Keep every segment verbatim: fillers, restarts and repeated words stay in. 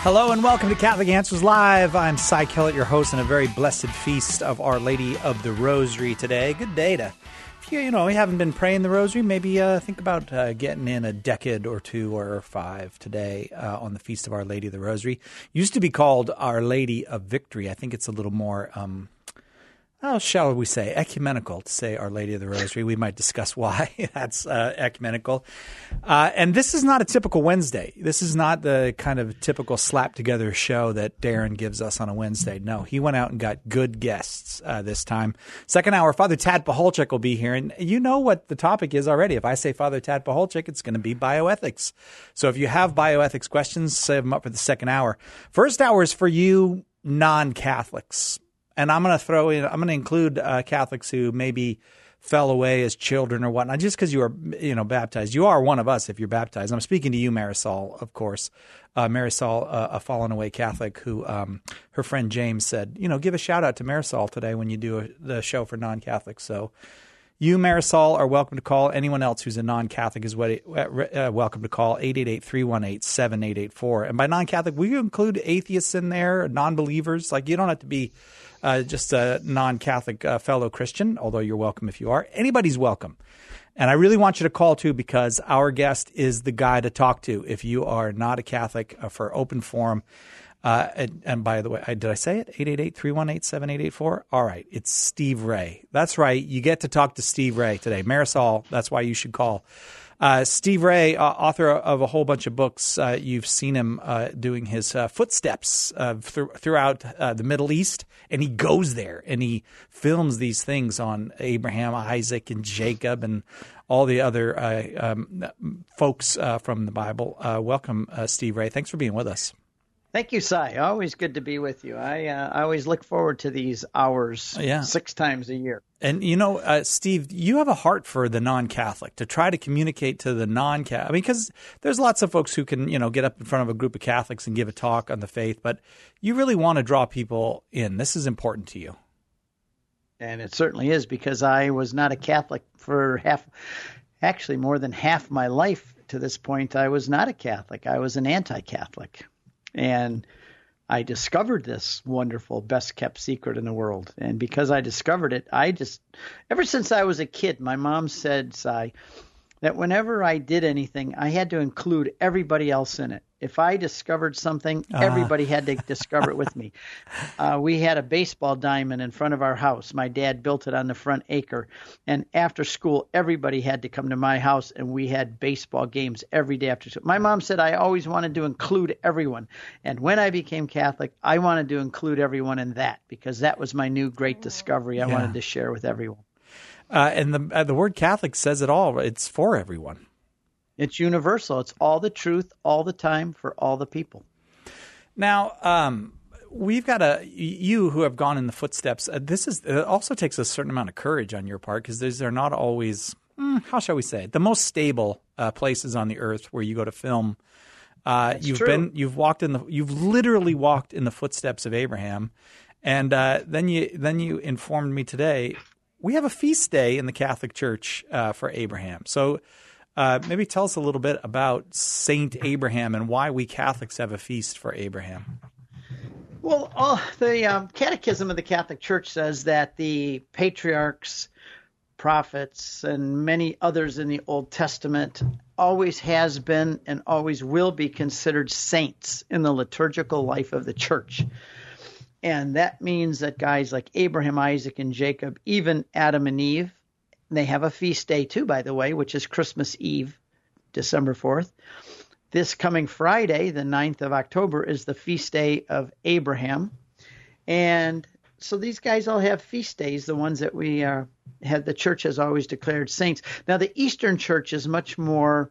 Hello and welcome to Catholic Answers Live. I'm Cy Kellett, your host, and a very blessed feast of Our Lady of the Rosary today. Good day to, if you, you know, you haven't been praying the Rosary, maybe uh, think about uh, getting in a decade or two or five today uh, on the Feast of Our Lady of the Rosary. Used to be called Our Lady of Victory. I think it's a little more... Um, How shall we say, ecumenical to say Our Lady of the Rosary. We might discuss why that's uh, ecumenical. Uh, and this is not a typical Wednesday. This is not the kind of typical slap-together show that Darren gives us on a Wednesday. No, he went out and got good guests uh, this time. Second hour, Father Tad Pacholczyk will be here. And you know what the topic is already. If I say Father Tad Pacholczyk, it's going to be bioethics. So if you have bioethics questions, save them up for the second hour. First hour is for you non-Catholics. And I'm going to throw in, I'm going to include uh, Catholics who maybe fell away as children or whatnot, just because you are, you know, baptized. You are one of us if you're baptized. I'm speaking to you, Marisol, of course. Uh, Marisol, uh, a fallen away Catholic who, um, her friend James said, you know, give a shout out to Marisol today when you do a, the show for non-Catholics. So you, Marisol, are welcome to call. Anyone else who's a non-Catholic is what, uh, welcome to call eight eight eight, three one eight, seven eight eight four. And by non-Catholic, will you include atheists in there, non-believers? Like, you don't have to be uh, just a non-Catholic uh, fellow Christian, although you're welcome if you are. Anybody's welcome. And I really want you to call, too, because our guest is the guy to talk to if you are not a Catholic uh, for open forum. Uh, and, and by the way, I, did I say it? eight eight eight, three one eight, seven eight eight four? All right. It's Steve Ray. That's right. You get to talk to Steve Ray today. Marisol, that's why you should call. Uh, Steve Ray, uh, author of a whole bunch of books. Uh, you've seen him uh, doing his uh, footsteps uh, th- throughout uh, the Middle East, and he goes there and he films these things on Abraham, Isaac, and Jacob, and all the other uh, um, folks uh, from the Bible. Uh, welcome, uh, Steve Ray. Thanks for being with us. Thank you, Cy. Always good to be with you. I uh, I always look forward to these hours yeah. six times a year. And, you know, uh, Steve, you have a heart for the non-Catholic, to try to communicate to the non-Catholic. I mean, because there's lots of folks who can, you know, get up in front of a group of Catholics and give a talk on the faith, but you really want to draw people in. This is important to you. And it certainly is, because I was not a Catholic for half, actually more than half my life to this point. I was not a Catholic. I was an anti-Catholic. And I discovered this wonderful, best-kept secret in the world. And because I discovered it, I just, ever since I was a kid, my mom said, Cy, that whenever I did anything, I had to include everybody else in it. If I discovered something, uh. everybody had to discover it with me. Uh, we had a baseball diamond in front of our house. My dad built it on the front acre. And after school, everybody had to come to my house, and we had baseball games every day after school. My mom said I always wanted to include everyone. And when I became Catholic, I wanted to include everyone in that, because that was my new great discovery I yeah. wanted to share with everyone. Uh, and the uh, the word Catholic says it all. It's for everyone. It's universal. It's all the truth, all the time, for all the people. Now, um, we've got a you who have gone in the footsteps. Uh, this is it also takes a certain amount of courage on your part, because these are not always, mm, how shall we say, the most stable uh, places on the earth where you go to film. Uh, That's you've true. been, you've walked in the, you've literally walked in the footsteps of Abraham, and uh, then you then you informed me today we have a feast day in the Catholic Church uh, for Abraham. So. Uh, maybe tell us a little bit about Saint Abraham and why we Catholics have a feast for Abraham. Well, uh, the um, Catechism of the Catholic Church says that the patriarchs, prophets, and many others in the Old Testament always has been and always will be considered saints in the liturgical life of the Church. And that means that guys like Abraham, Isaac, and Jacob, even Adam and Eve, they have a feast day too, by the way, which is Christmas Eve, December fourth. This coming Friday, the ninth of October, is the feast day of Abraham. And so these guys all have feast days, the ones that we uh, have, the church has always declared saints. Now, the Eastern Church is much more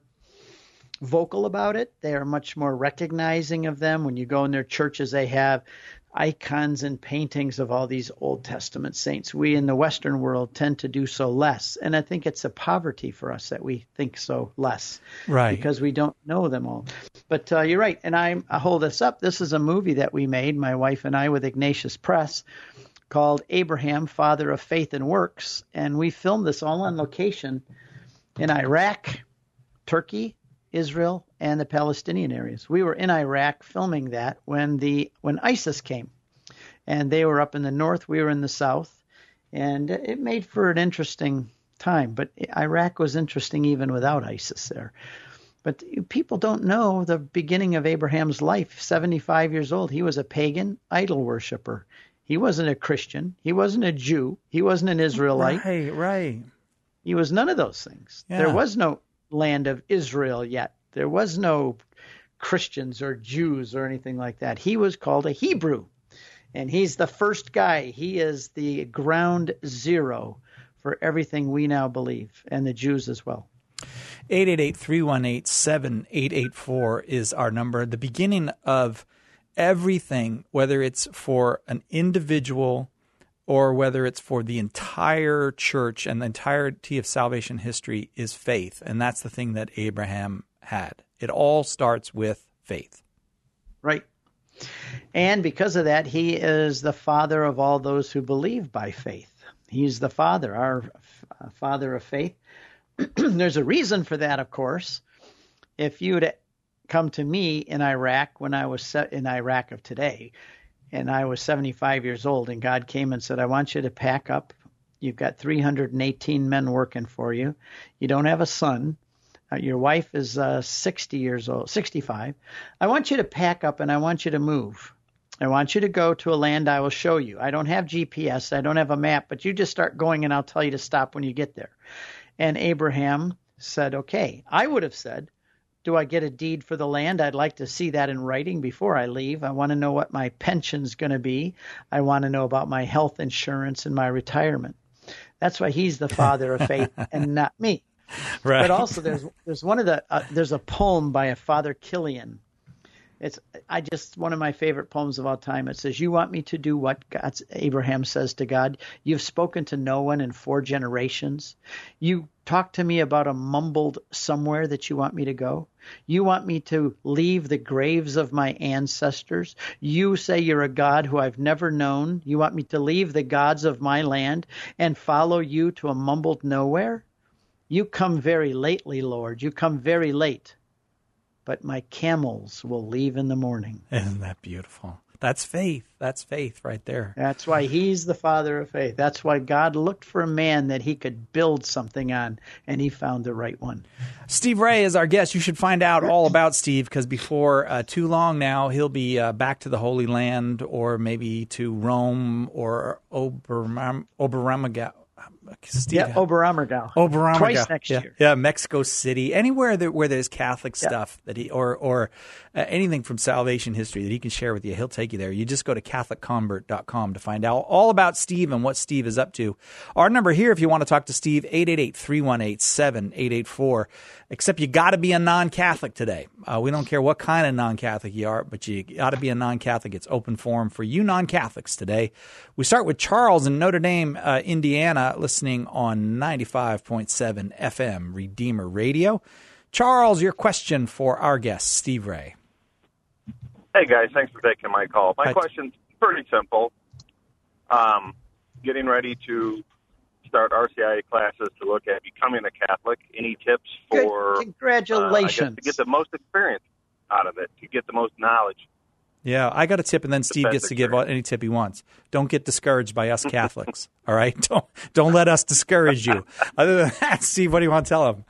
vocal about it. They are much more recognizing of them. When you go in their churches, they have icons and paintings of all these Old Testament saints. We in the Western world tend to do so less. And I think it's a poverty for us that we think so less. Right. Because we don't know them all. But uh, you're right. And I, I hold this up. This is a movie that we made, my wife and I, with Ignatius Press, called Abraham, Father of Faith and Works. And we filmed this all on location in Iraq, Turkey, Israel and the Palestinian areas. We were in Iraq filming that when the when ISIS came, and they were up in the north, we were in the south, and it made for an interesting time. But Iraq was interesting even without ISIS there. But people don't know the beginning of Abraham's life. seventy-five years old, he was a pagan idol worshiper. He wasn't a Christian. He wasn't a Jew. He wasn't an Israelite. Right, right. He was none of those things. Yeah. There was no land of Israel yet. There was no Christians or Jews or anything like that. He was called a Hebrew, and he's the first guy. He is the ground zero for everything we now believe, and the Jews as well. eight eight eight, three one eight, seven eight eight four is our number. The beginning of everything, whether it's for an individual or whether it's for the entire church and the entirety of salvation history, is faith. And that's the thing that Abraham had. It all starts with faith. Right. And because of that, he is the father of all those who believe by faith. He's the father, our uh, father of faith. There's a reason for that, of course. If you would come to me in Iraq when I was set in Iraq of today, and I was seventy-five years old, and God came and said, I want you to pack up. You've got three hundred eighteen men working for you. You don't have a son. Uh, your wife is uh, sixty years old, sixty-five. I want you to pack up and I want you to move. I want you to go to a land I will show you. I don't have G P S. I don't have a map, but you just start going and I'll tell you to stop when you get there. And Abraham said, okay. I would have said, do I get a deed for the land? I'd like to see that in writing before I leave. I want to know what my pension's going to be. I want to know about my health insurance and my retirement. That's why he's the father of faith and not me. Right. But also there's there's one of the uh, there's a poem by a Father Killian. It's I just one of my favorite poems of all time. It says, you want me to do what God's, Abraham says to God? You've spoken to no one in four generations. You talk to me about a mumbled somewhere that you want me to go. You want me to leave the graves of my ancestors. You say you're a God who I've never known. You want me to leave the gods of my land and follow you to a mumbled nowhere? You come very lately, Lord. You come very late. But my camels will leave in the morning. Isn't that beautiful? That's faith. That's faith right there. That's why he's the father of faith. That's why God looked for a man that he could build something on, and he found the right one. Steve Ray is our guest. You should find out all about Steve, because before uh, too long now, he'll be uh, back to the Holy Land, or maybe to Rome or Oberam- Oberammergau. Steve, yeah, Oberammergau. Oberammergau. Twice next yeah. year. Yeah, Mexico City. Anywhere that, where there's Catholic yeah. stuff that he or or uh, anything from salvation history that he can share with you, he'll take you there. You just go to Catholic Convert dot com to find out all about Steve and what Steve is up to. Our number here, if you want to talk to Steve, eight eight eight, three one eight, seven eight eight four. Except you got to be a non-Catholic today. Uh, we don't care what kind of non-Catholic you are, but you got to be a non-Catholic. It's open forum for you non-Catholics today. We start with Charles in Notre Dame, uh, Indiana, listening on ninety-five point seven F M Redeemer Radio. Charles, your question for our guest, Steve Ray. Hey, guys. Thanks for taking my call. My Hi. question's pretty simple. Um, getting ready to start R C I A classes to look at becoming a Catholic. Any tips for Good. Congratulations. Uh, I guess to get the most experience out of it, to get the most knowledge? Yeah, I got a tip, and then Steve best gets to give experience. any tip he wants. Don't get discouraged by us Catholics, all right? Don't don't let us discourage you. Other than that, Steve, what do you want to tell him?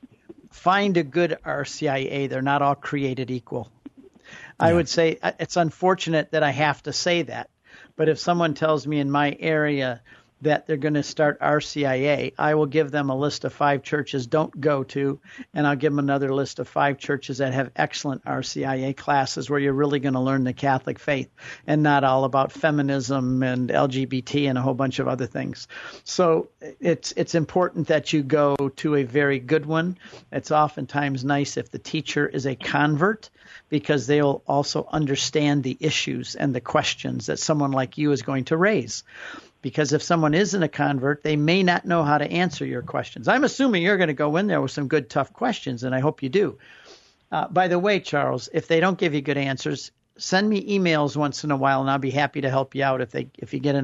Find a good R C I A. They're not all created equal. I Yeah. would say it's unfortunate that I have to say that, but if someone tells me in my area that they're going to start R C I A, I will give them a list of five churches don't go to, and I'll give them another list of five churches that have excellent R C I A classes where you're really going to learn the Catholic faith and not all about feminism and L G B T and a whole bunch of other things. So it's it's important that you go to a very good one. It's oftentimes nice if the teacher is a convert, because they'll also understand the issues and the questions that someone like you is going to raise. Because if someone isn't a convert, they may not know how to answer your questions. I'm assuming you're going to go in there with some good, tough questions, and I hope you do. Uh, by the way, Charles, if they don't give you good answers, send me emails once in a while, and I'll be happy to help you out if they if you get in a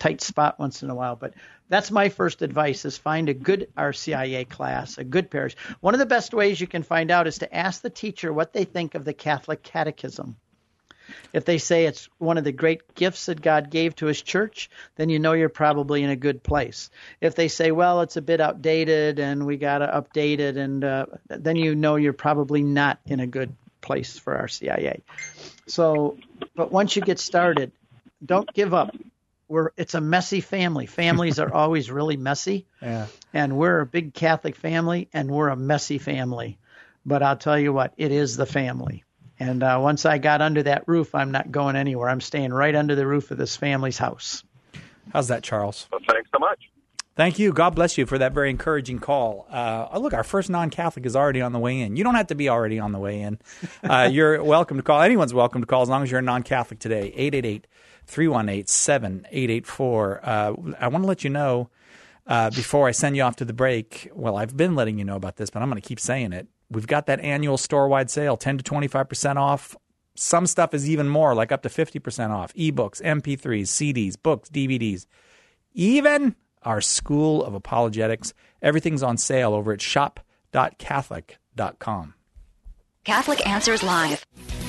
tight spot once in a while. But that's my first advice: is find a good R C I A class, a good parish. One of the best ways you can find out is to ask the teacher what they think of the Catholic Catechism. If they say it's one of the great gifts that God gave to his church, then you know you're probably in a good place. If they say, well, it's a bit outdated and we got to update it, and uh, then you know you're probably not in a good place for R C I A. So, but once you get started, don't give up. We're, it's a messy family. Families are always really messy. Yeah. And we're a big Catholic family, and we're a messy family. But I'll tell you what, it is the family. And uh, once I got under that roof, I'm not going anywhere. I'm staying right under the roof of this family's house. How's that, Charles? Well, thanks so much. Thank you. God bless you for that very encouraging call. Uh, oh, look, our first non-Catholic is already on the way in. You don't have to be already on the way in. Uh, you're welcome to call. Anyone's welcome to call as long as you're a non-Catholic today. eight eight eight, three one eight, seven eight eight four. Uh, I want to let you know uh, before I send you off to the break. Well, I've been letting you know about this, but I'm going to keep saying it. We've got that annual store-wide sale, ten to twenty-five percent off. Some stuff is even more, like up to fifty percent off. Ebooks, M P threes, C Ds, books, D V Ds. Even our School of Apologetics. Everything's on sale over at shop dot catholic dot com. Catholic Answers Live.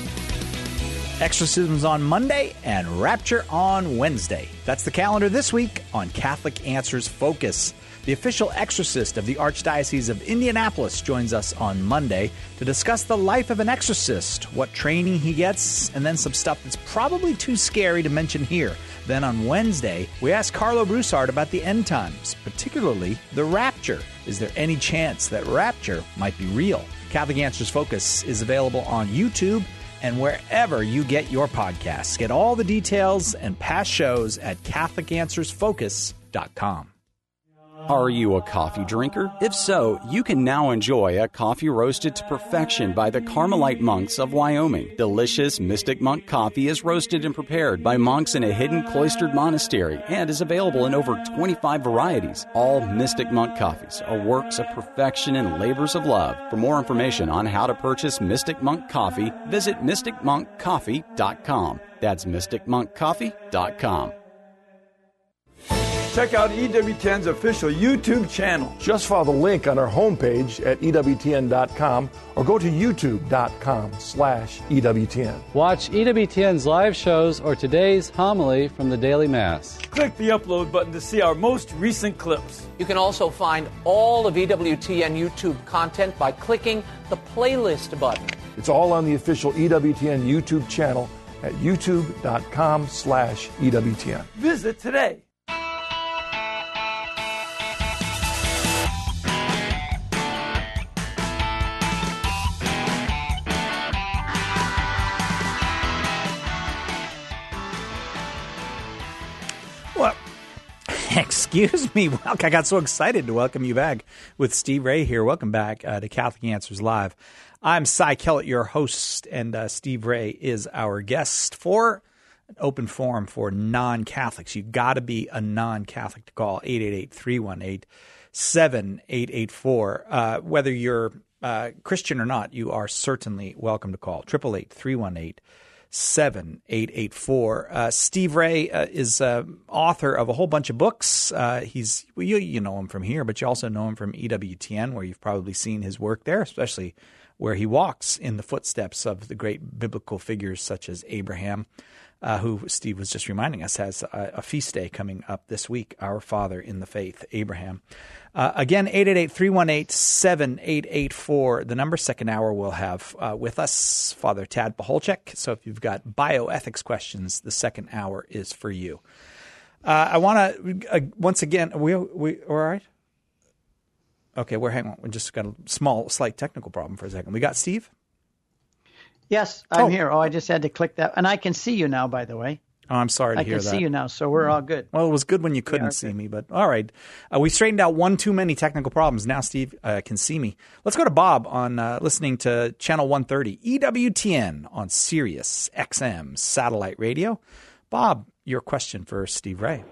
Exorcisms on Monday and Rapture on Wednesday. That's the calendar this week on Catholic Answers Focus. The official exorcist of the Archdiocese of Indianapolis joins us on Monday to discuss the life of an exorcist, what training he gets, and then some stuff that's probably too scary to mention here. Then on Wednesday, we ask Carlo Broussard about the end times, particularly the rapture. Is there any chance that rapture might be real? Catholic Answers Focus is available on YouTube and wherever you get your podcasts. Get all the details and past shows at catholic answers focus dot com. Are you a coffee drinker? If so, you can now enjoy a coffee roasted to perfection by the Carmelite monks of Wyoming. Delicious Mystic Monk coffee is roasted and prepared by monks in a hidden cloistered monastery and is available in over twenty-five varieties. All Mystic Monk coffees are works of perfection and labors of love. For more information on how to purchase Mystic Monk coffee, visit mystic monk coffee dot com. That's mystic monk coffee dot com. Check out E W T N's official YouTube channel. Just follow the link on our homepage at E W T N dot com or go to youtube dot com slash E W T N. Watch E W T N's live shows or today's homily from the Daily Mass. Click the upload button to see our most recent clips. You can also find all of E W T N YouTube content by clicking the playlist button. It's all on the official E W T N YouTube channel at youtube dot com slash E W T N. Visit today. Well, excuse me. Well, I got so excited to welcome you back with Steve Ray here. Welcome back uh, to Catholic Answers Live. I'm Cy Kellett, your host, and uh, Steve Ray is our guest for an open forum for non-Catholics. You've got to be a non-Catholic to call eight eight eight, three one eight, seven eight eight four. Uh, whether you're uh, Christian or not, you are certainly welcome to call. eight eight eight, three one eight, seven eight eight four. Uh, Steve Ray uh, is uh, author of a whole bunch of books. Uh, he's well, you, you know him from here, but you also know him from E W T N, where you've probably seen his work there, especially where he walks in the footsteps of the great biblical figures such as Abraham, uh, who Steve was just reminding us has a, a feast day coming up this week, Our Father in the Faith, Abraham. Uh, again, eight eight eight, three one eight, seven eight eight four. The number second hour we'll have uh, with us Father Tad Paholchek. So if you've got bioethics questions, the second hour is for you. Uh, I want to, uh, once again, we we all right? Okay, we're hang on. We just got a small, slight technical problem for a second. We got Steve? Yes, I'm Oh. here. Oh, I just had to click that. And I can see you now, by the way. Oh, I'm sorry to I hear can that. see you now, so we're all good. Well, it was good when you couldn't are see good. me, but all right. Uh, we straightened out one too many technical problems. Now Steve uh, can see me. Let's go to Bob on uh, listening to Channel one thirty, E W T N on Sirius X M satellite radio. Bob, your question for Steve Ray.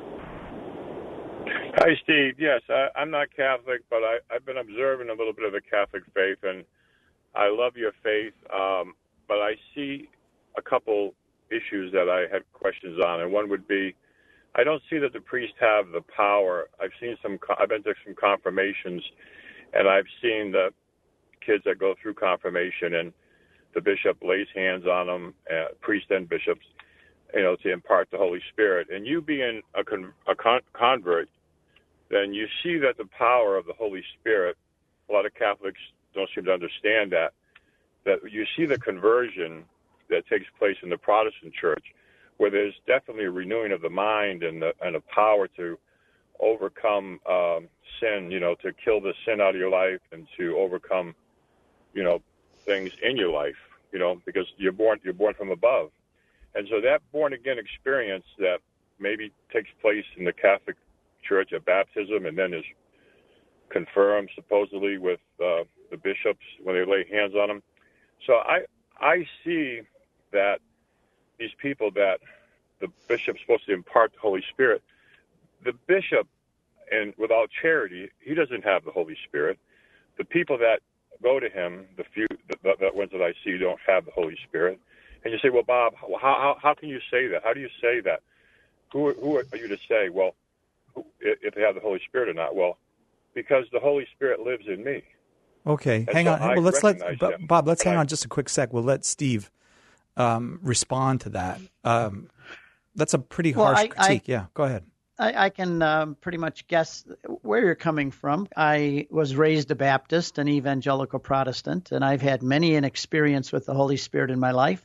Hi, Steve. Yes, I, I'm not Catholic, but I, I've been observing a little bit of the Catholic faith, and I love your faith, um, but I see a couple issues that I had questions on, and one would be I don't see that the priests have the power. I've seen some. I've been to some confirmations, and I've seen the kids that go through confirmation, and the bishop lays hands on them, uh, priests and bishops, you know, to impart the Holy Spirit. And you being a, con- a con- convert, then you see that the power of the Holy Spirit. A lot of Catholics don't seem to understand that. That you see the conversion that takes place in the Protestant church, where there's definitely a renewing of the mind and the, and a power to overcome um, sin, you know, to kill the sin out of your life and to overcome, you know, things in your life, you know, because you're born you're born from above. And so that born-again experience that maybe takes place in the Catholic Church at baptism and then is confirmed supposedly with uh, the bishops when they lay hands on them. So I I see that these people that the bishop's supposed to impart the Holy Spirit, the bishop, and without charity, he doesn't have the Holy Spirit. The people that go to him, the few, the, the, the ones that I see, don't have the Holy Spirit. And you say, well, Bob, how how, how can you say that? How do you say that? Who, who are you to say, well, who, if they have the Holy Spirit or not? Well, because the Holy Spirit lives in me. Okay, And hang so on. I Well, let's let recognize Bob. Let's him. hang I- on just a quick sec. We'll let Steve um, respond to that. Um, that's a pretty Well, harsh I- I- critique. yeah, go ahead. I, I can um, pretty much guess where you're coming from. I was raised a Baptist, an evangelical Protestant, and I've had many an experience with the Holy Spirit in my life.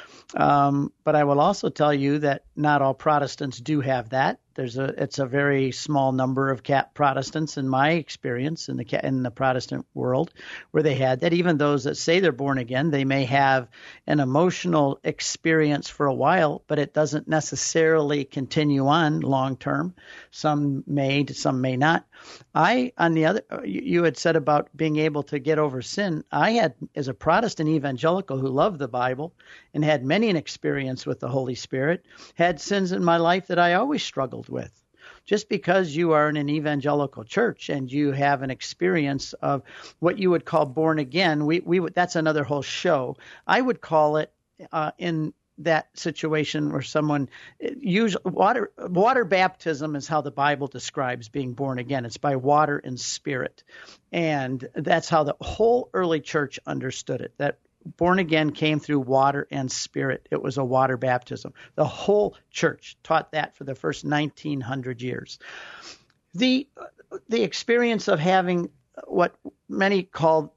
Um, but I will also tell you that not all Protestants do have that. There's a it's a very small number of cat Protestants in my experience in the in the Protestant world where they had that. Even those that say they're born again, they may have an emotional experience for a while, but it doesn't necessarily continue on long term. Some may, some may not. I, on the other, you, you had said about being able to get over sin. I had, as a Protestant evangelical who loved the Bible and had many an experience with the Holy Spirit, had sins in my life that I always struggled with. Just because you are in an evangelical church and you have an experience of what you would call born again, we we would, that's another whole show. I would call it uh, in that situation where someone usually water water baptism is how the Bible describes being born again. It's by water and spirit, and that's how the whole early church understood it. That born again came through water and spirit. It was a water baptism. The whole church taught that for the first nineteen hundred years. The the experience of having what many call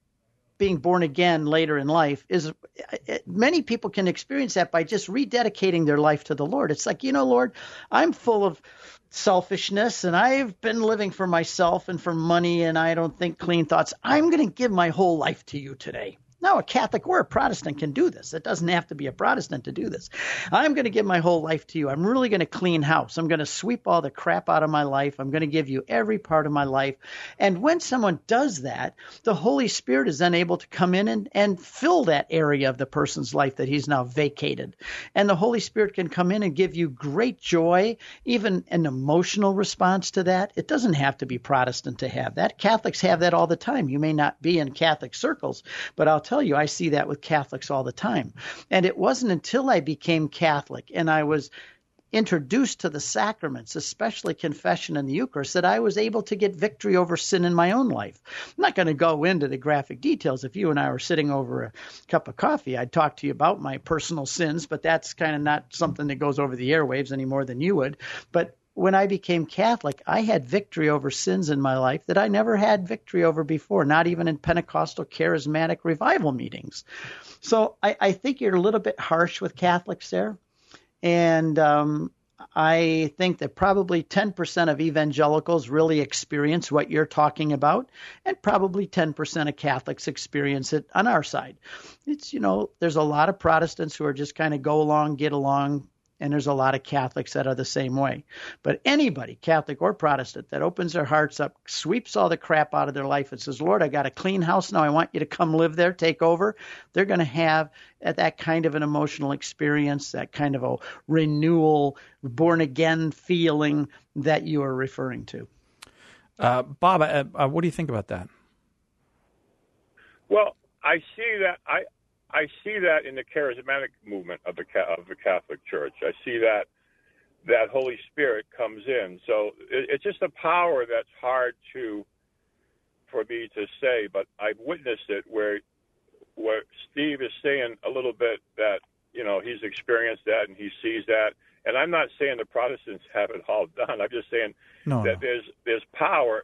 being born again later in life is many people can experience that by just rededicating their life to the Lord. It's like, you know, Lord, I'm full of selfishness and I've been living for myself and for money and I don't think clean thoughts. I'm going to give my whole life to you today. Now, a Catholic or a Protestant can do this. It doesn't have to be a Protestant to do this. I'm going to give my whole life to you. I'm really going to clean house. I'm going to sweep all the crap out of my life. I'm going to give you every part of my life. And when someone does that, the Holy Spirit is then able to come in and, and fill that area of the person's life that he's now vacated. And the Holy Spirit can come in and give you great joy, even an emotional response to that. It doesn't have to be Protestant to have that. Catholics have that all the time. You may not be in Catholic circles, but I'll tell you, I see that with Catholics all the time. And it wasn't until I became Catholic and I was introduced to the sacraments, especially confession and the Eucharist, that I was able to get victory over sin in my own life. I'm not going to go into the graphic details. If you and I were sitting over a cup of coffee, I'd talk to you about my personal sins, but that's kind of not something that goes over the airwaves any more than you would. But when I became Catholic, I had victory over sins in my life that I never had victory over before, not even in Pentecostal charismatic revival meetings. So I, I think you're a little bit harsh with Catholics there. And um, I think that probably ten percent of evangelicals really experience what you're talking about, and probably ten percent of Catholics experience it on our side. It's, you know, there's a lot of Protestants who are just kind of go along, get along, and there's a lot of Catholics that are the same way. But anybody, Catholic or Protestant, that opens their hearts up, sweeps all the crap out of their life and says, Lord, I got a clean house now. I want you to come live there, take over. They're going to have that kind of an emotional experience, that kind of a renewal, born-again feeling that you are referring to. Uh, Bob, uh, uh, what do you think about that? Well, I see that I I see that in the charismatic movement of the of the Catholic Church. I see that that Holy Spirit comes in. So it, it's just a power that's hard to for me to say, but I've witnessed it where where Steve is saying a little bit that, you know, he's experienced that and he sees that. And I'm not saying the Protestants have it all done. I'm just saying no, that no. there's there's power.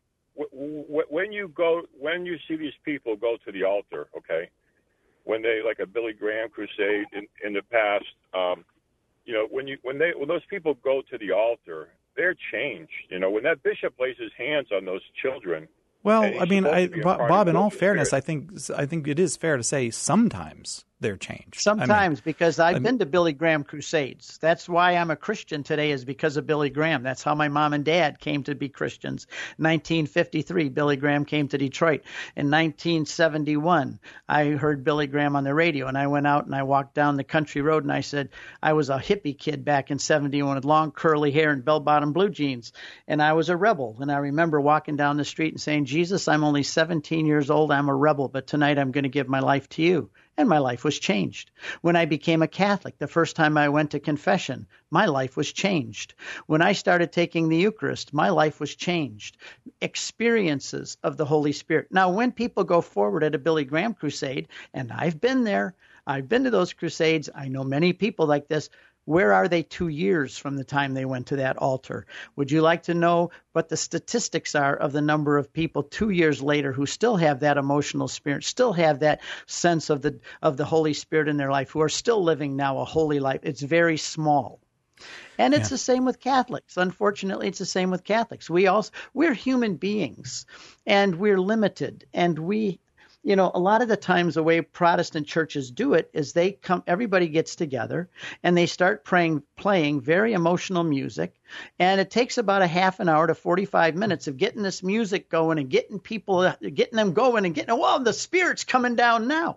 When you go, when you see these people go to the altar, okay, when they, like a Billy Graham crusade in, in the past, um, you know, when you when they when those people go to the altar, they're changed. You know, when that bishop lays his hands on those children. Well, I mean, I, Bob, in all fairness, I think I think it is fair to say sometimes they're changed. Sometimes, I mean, because I've I mean, been to Billy Graham crusades. That's why I'm a Christian today, is because of Billy Graham. That's how my mom and dad came to be Christians. nineteen fifty-three, Billy Graham came to Detroit. In nineteen seventy-one, I heard Billy Graham on the radio, and I went out and I walked down the country road, and I said, I was a hippie kid back in seventy-one with long curly hair and bell-bottom blue jeans, and I was a rebel. And I remember walking down the street and saying, Jesus, I'm only seventeen years old. I'm a rebel, but tonight I'm going to give my life to you. And my life was changed. When I became a Catholic, the first time I went to confession, my life was changed. When I started taking the Eucharist, my life was changed. Experiences of the Holy Spirit. Now, when people go forward at a Billy Graham crusade, and I've been there, I've been to those crusades, I know many people like this, where are they two years from the time they went to that altar? Would you like to know what the statistics are of the number of people two years later who still have that emotional spirit, still have that sense of the of the Holy Spirit in their life, who are still living now a holy life? It's very small. And it's yeah. the same with Catholics. Unfortunately, it's the same with Catholics. We also we're human beings, and we're limited, and we You know, a lot of the times the way Protestant churches do it is they come, everybody gets together and they start praying, playing very emotional music. And it takes about a half an hour to forty-five minutes of getting this music going and getting people, getting them going and getting, well, the Spirit's coming down now.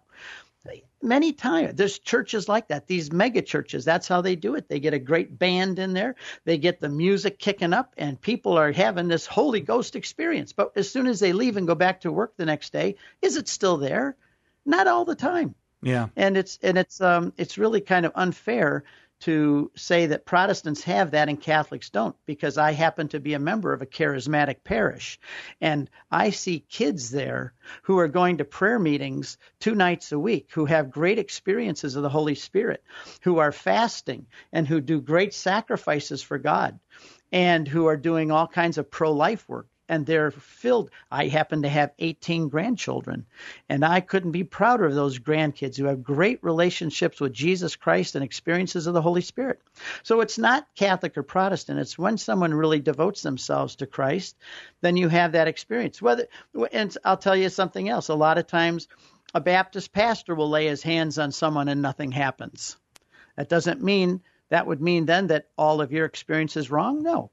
Many times there's churches like that, these mega churches. That's how they do it. They get a great band in there. They get the music kicking up and people are having this Holy Ghost experience. But as soon as they leave and go back to work the next day, is it still there? Not all the time. Yeah. And it's and it's um it's really kind of unfair to say that Protestants have that and Catholics don't, because I happen to be a member of a charismatic parish, and I see kids there who are going to prayer meetings two nights a week, who have great experiences of the Holy Spirit, who are fasting and who do great sacrifices for God, and who are doing all kinds of pro-life work. And they're filled. I happen to have eighteen grandchildren, and I couldn't be prouder of those grandkids who have great relationships with Jesus Christ and experiences of the Holy Spirit. So it's not Catholic or Protestant. It's when someone really devotes themselves to Christ, then you have that experience. Whether, and I'll tell you something else. A lot of times a Baptist pastor will lay his hands on someone and nothing happens. That doesn't mean, that would mean then that all of your experience is wrong? No.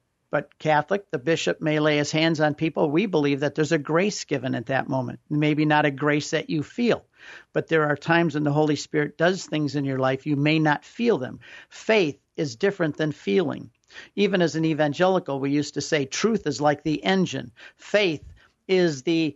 But Catholic, the bishop may lay his hands on people. We believe that there's a grace given at that moment. Maybe not a grace that you feel, but there are times when the Holy Spirit does things in your life. You may not feel them. Faith is different than feeling. Even as an evangelical, we used to say truth is like the engine. Faith is the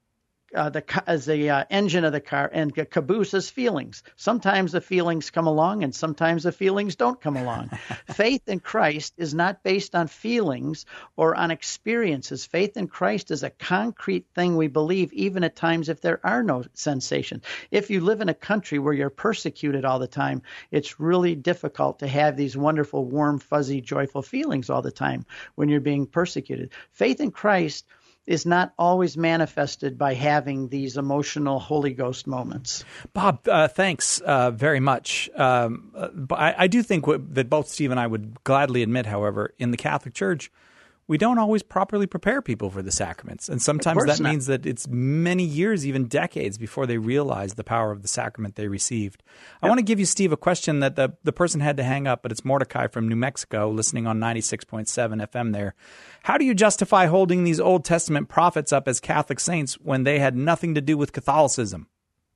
Uh, the as the uh, engine of the car, and the caboose is feelings. Sometimes the feelings come along and sometimes the feelings don't come along. Faith in Christ is not based on feelings or on experiences. Faith in Christ is a concrete thing we believe, even at times if there are no sensations. If you live in a country where you're persecuted all the time, it's really difficult to have these wonderful, warm, fuzzy, joyful feelings all the time when you're being persecuted. Faith in Christ is not always manifested by having these emotional Holy Ghost moments. Bob, uh, thanks uh, very much. Um, but I, I do think w- that both Steve and I would gladly admit, however, in the Catholic Church, we don't always properly prepare people for the sacraments. And sometimes that not. means that it's many years, even decades, before they realize the power of the sacrament they received. Yep. I want to give you, Steve, a question that the, the person had to hang up, but it's Mordecai from New Mexico, listening on ninety-six point seven F M there. How do you justify holding these Old Testament prophets up as Catholic saints when they had nothing to do with Catholicism?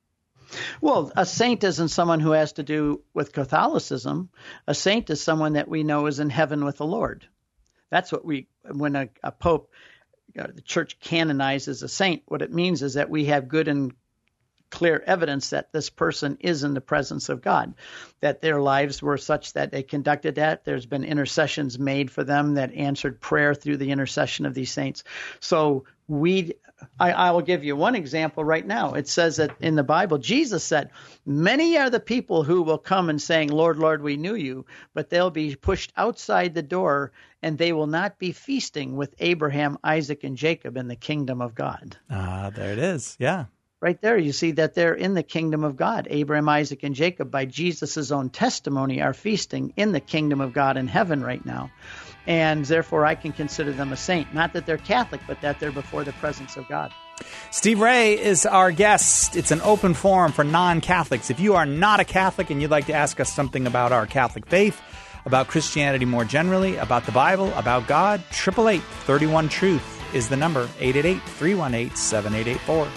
Well, a saint isn't someone who has to do with Catholicism. A saint is someone that we know is in heaven with the Lord. That's what we, when a, a pope, uh, the church canonizes a saint, what it means is that we have good and clear evidence that this person is in the presence of God, that their lives were such that they conducted that. There's been intercessions made for them that answered prayer through the intercession of these saints. So we, I, I will give you one example right now. It says that in the Bible, Jesus said, many are the people who will come and saying, Lord, Lord, we knew you, but they'll be pushed outside the door and they will not be feasting with Abraham, Isaac, and Jacob in the kingdom of God. Ah, there it is. Yeah. Right there, you see that they're in the kingdom of God. Abraham, Isaac, and Jacob, by Jesus' own testimony, are feasting in the kingdom of God in heaven right now. And therefore, I can consider them a saint. Not that they're Catholic, but that they're before the presence of God. Steve Ray is our guest. It's an open forum for non-Catholics. If you are not a Catholic and you'd like to ask us something about our Catholic faith, about Christianity more generally, about the Bible, about God, eight eight eight, three one, truth is the number, eight eight eight, three one eight, seven eight eight four.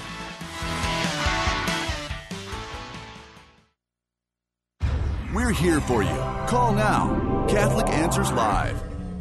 We're here for you. Call now. Catholic Answers Live.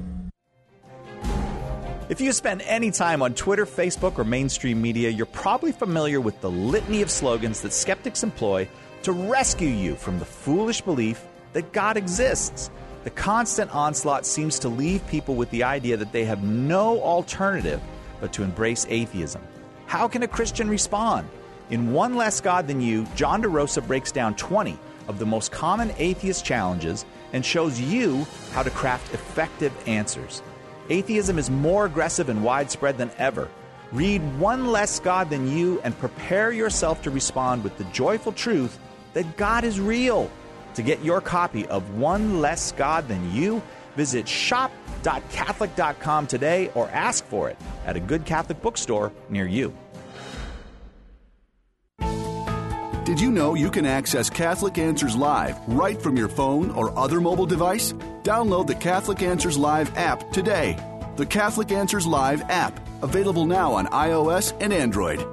If you spend any time on Twitter, Facebook, or mainstream media, you're probably familiar with the litany of slogans that skeptics employ to rescue you from the foolish belief that God exists. The constant onslaught seems to leave people with the idea that they have no alternative but to embrace atheism. How can a Christian respond? In One Less God Than You, John DeRosa breaks down twenty of the most common atheist challenges and shows you how to craft effective answers. Atheism is more aggressive and widespread than ever. Read One Less God Than You and prepare yourself to respond with the joyful truth that God is real. To get your copy of One Less God Than You, visit shop dot catholic dot com today or ask for it at a good Catholic bookstore near you. Did you know you can access Catholic Answers Live right from your phone or other mobile device? Download the Catholic Answers Live app today. The Catholic Answers Live app, available now on iOS and Android.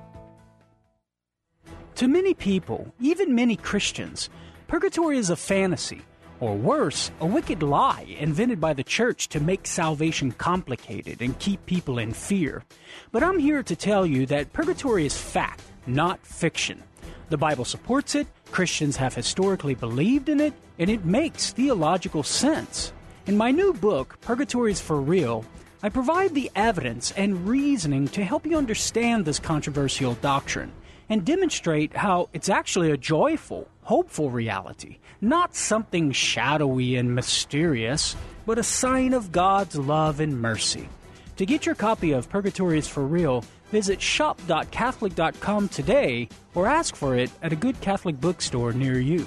To many people, even many Christians, purgatory is a fantasy, or worse, a wicked lie invented by the church to make salvation complicated and keep people in fear. But I'm here to tell you that purgatory is fact, not fiction. The Bible supports it, Christians have historically believed in it, and it makes theological sense. In my new book, Purgatory is for Real, I provide the evidence and reasoning to help you understand this controversial doctrine and demonstrate how it's actually a joyful, hopeful reality, not something shadowy and mysterious, but a sign of God's love and mercy. To get your copy of Purgatory is for Real, visit shop dot catholic dot com today or ask for it at a good Catholic bookstore near you.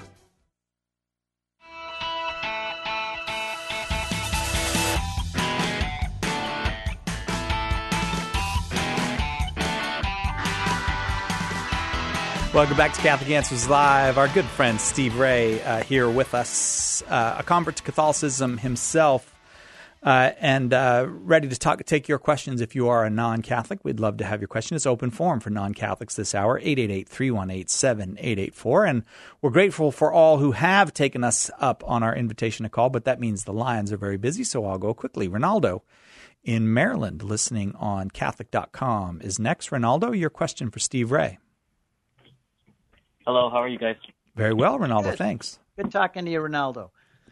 Welcome back to Catholic Answers Live. Our good friend Steve Ray uh, here with us, uh, a convert to Catholicism himself. Uh, and uh, ready to talk, take your questions if you are a non-Catholic. We'd love to have your question. It's open forum for non-Catholics this hour, eight eight eight, three one eight, seven eight eight four. And we're grateful for all who have taken us up on our invitation to call, but that means the lines are very busy, so I'll go quickly. Ronaldo in Maryland, listening on Catholic dot com, is next. Ronaldo, your question for Steve Ray. Hello, how are you guys? Very well, Ronaldo, Good. Thanks. Good talking to you, Ronaldo.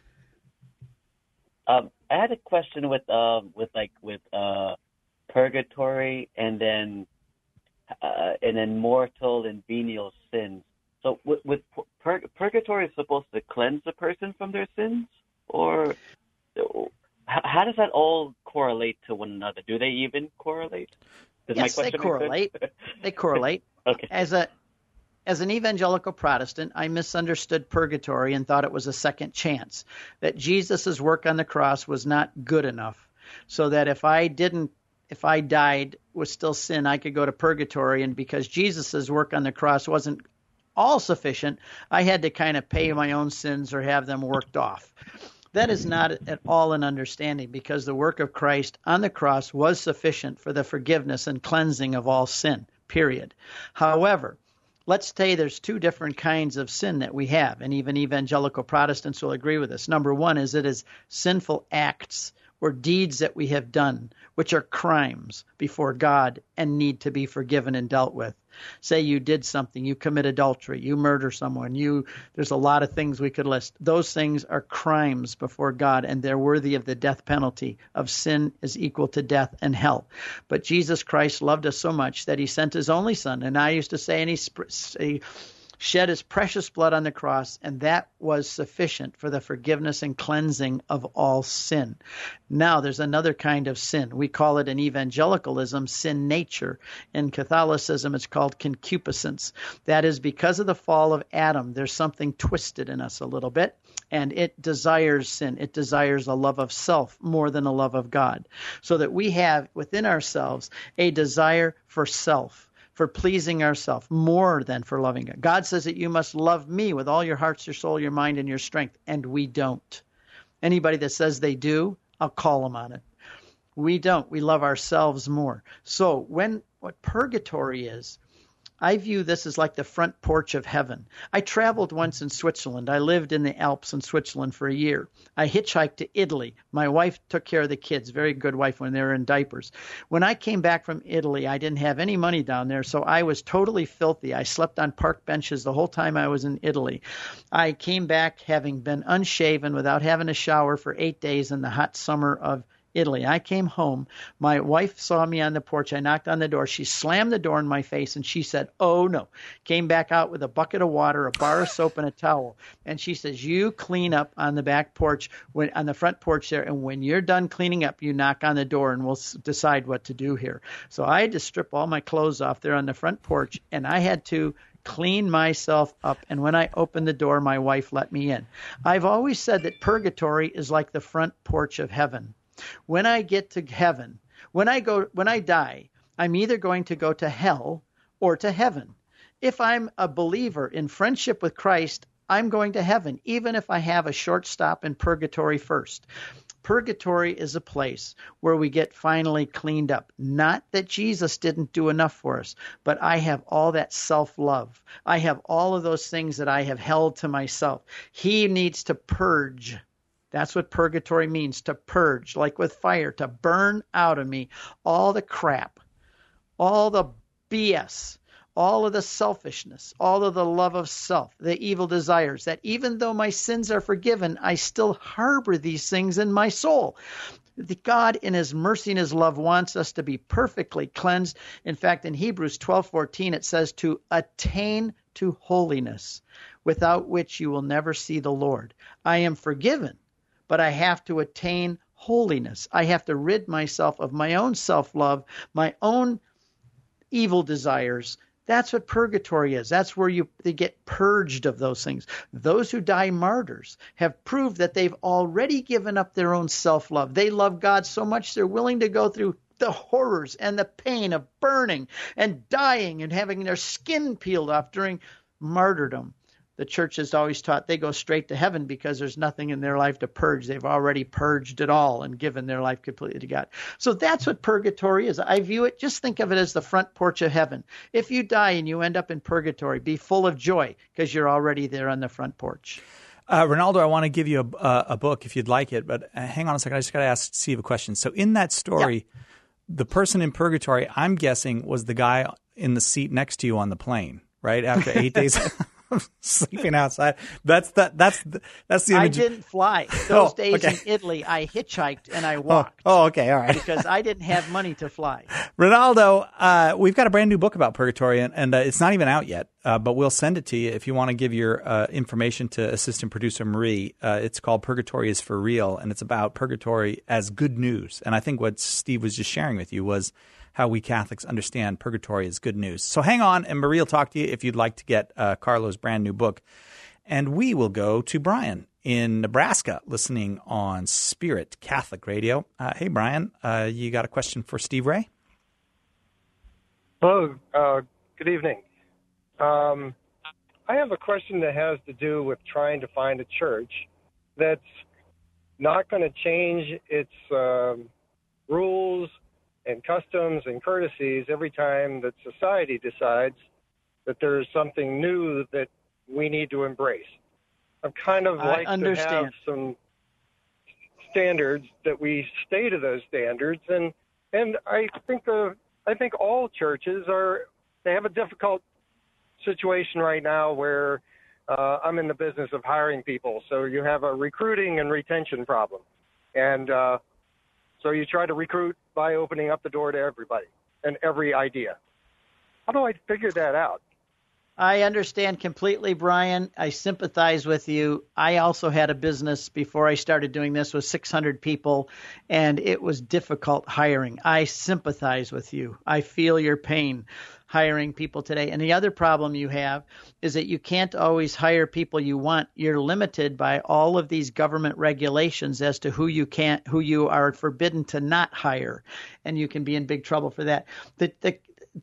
Um, I had a question with uh, with like with uh, purgatory and then uh, and then mortal and venial sins. So with, with pur- purgatory is supposed to cleanse the person from their sins, or how, how does that all correlate to one another? Do they even correlate? Does yes, my they question correlate. They correlate. Okay. As a As an evangelical Protestant, I misunderstood purgatory and thought it was a second chance, that Jesus' work on the cross was not good enough, so that if I didn't, if I died with still sin, I could go to purgatory, and because Jesus' work on the cross wasn't all sufficient, I had to kind of pay my own sins or have them worked off. That is not at all an understanding, because the work of Christ on the cross was sufficient for the forgiveness and cleansing of all sin, period. However, let's say there's two different kinds of sin that we have, and even evangelical Protestants will agree with this. Number one is it is sinful acts or deeds that we have done, which are crimes before God and need to be forgiven and dealt with. Say you did something, you commit adultery, you murder someone, you there's a lot of things we could list. Those things are crimes before God, and they're worthy of the death penalty. Of sin is equal to death and hell. But Jesus Christ loved us so much that he sent his only son. And I used to say, and he, he shed his precious blood on the cross, and that was sufficient for the forgiveness and cleansing of all sin. Now, there's another kind of sin. We call it in evangelicalism sin nature. In Catholicism, it's called concupiscence. That is, because of the fall of Adam, there's something twisted in us a little bit, and it desires sin. It desires a love of self more than a love of God. So that we have within ourselves a desire for self, for pleasing ourselves more than for loving God. God says that you must love me with all your heart, your soul, your mind, and your strength, and we don't. Anybody that says they do, I'll call them on it. We don't. We love ourselves more. So when what purgatory is, I view this as like the front porch of heaven. I traveled once in Switzerland. I lived in the Alps in Switzerland for a year. I hitchhiked to Italy. My wife took care of the kids, very good wife when they were in diapers. When I came back from Italy, I didn't have any money down there, so I was totally filthy. I slept on park benches the whole time I was in Italy. I came back having been unshaven without having a shower for eight days in the hot summer of Italy. I came home. My wife saw me on the porch. I knocked on the door. She slammed the door in my face and she said, "Oh no." Came back out with a bucket of water, a bar of soap, and a towel. And she says, "You clean up on the back porch, when, on the front porch there. And when you're done cleaning up, you knock on the door and we'll s- decide what to do here." So I had to strip all my clothes off there on the front porch, and I had to clean myself up. And when I opened the door, my wife let me in. I've always said that purgatory is like the front porch of heaven. When I get to heaven, when I go, when I die, I'm either going to go to hell or to heaven. If I'm a believer in friendship with Christ, I'm going to heaven, even if I have a short stop in purgatory first. Purgatory is a place where we get finally cleaned up. Not that Jesus didn't do enough for us, but I have all that self-love. I have all of those things that I have held to myself. He needs to purge. That's what purgatory means, to purge, like with fire, to burn out of me all the crap, all the B S, all of the selfishness, all of the love of self, the evil desires, that even though my sins are forgiven, I still harbor these things in my soul. The God in his mercy and his love wants us to be perfectly cleansed. In fact, in Hebrews twelve fourteen, it says to attain to holiness, without which you will never see the Lord. I am forgiven, but I have to attain holiness. I have to rid myself of my own self-love, my own evil desires. That's what purgatory is. That's where you they get purged of those things. Those who die martyrs have proved that they've already given up their own self-love. They love God so much they're willing to go through the horrors and the pain of burning and dying and having their skin peeled off during martyrdom. The church has always taught they go straight to heaven because there's nothing in their life to purge. They've already purged it all and given their life completely to God. So that's what purgatory is. I view it, just think of it as the front porch of heaven. If you die and you end up in purgatory, be full of joy because you're already there on the front porch. Uh, Ronaldo, I want to give you a, uh, a book if you'd like it, but uh, hang on a second. I just got to ask Steve a question. So in that story, yeah. the person in purgatory, I'm guessing, was the guy in the seat next to you on the plane, right? After eight days sleeping outside. That's the, that's the, that's the image. I didn't fly. Those oh, days okay. in Italy, I hitchhiked and I walked. Oh, oh, okay. All right. Because I didn't have money to fly. Ronaldo, uh, we've got a brand new book about purgatory, and, and uh, it's not even out yet, uh, but we'll send it to you if you want to give your uh, information to assistant producer Marie. Uh, it's called Purgatory is for Real, and it's about purgatory as good news. And I think what Steve was just sharing with you was how we Catholics understand purgatory as good news. So hang on, and Marie will talk to you if you'd like to get uh, Carlo's brand new book. And we will go to Brian in Nebraska, listening on Spirit Catholic Radio. Uh, hey, Brian, uh, you got a question for Steve Ray? Hello, uh, good evening. Um, I have a question that has to do with trying to find a church that's not going to change its um, rules and customs and courtesies every time that society decides that there's something new that we need to embrace. I'd kind of like to have some standards, that we stay to those standards. And and I think the I think all churches are they have a difficult situation right now where uh, I'm in the business of hiring people, so you have a recruiting and retention problem, and uh, so you try to recruit by opening up the door to everybody and every idea. How do I figure that out? I understand completely, Brian. I sympathize with you. I also had a business before I started doing this with six hundred people, and it was difficult hiring. I sympathize with you. I feel your pain hiring people today. And the other problem you have is that you can't always hire people you want. You're limited by all of these government regulations as to who you can't, who you are forbidden to not hire, and you can be in big trouble for that. The, the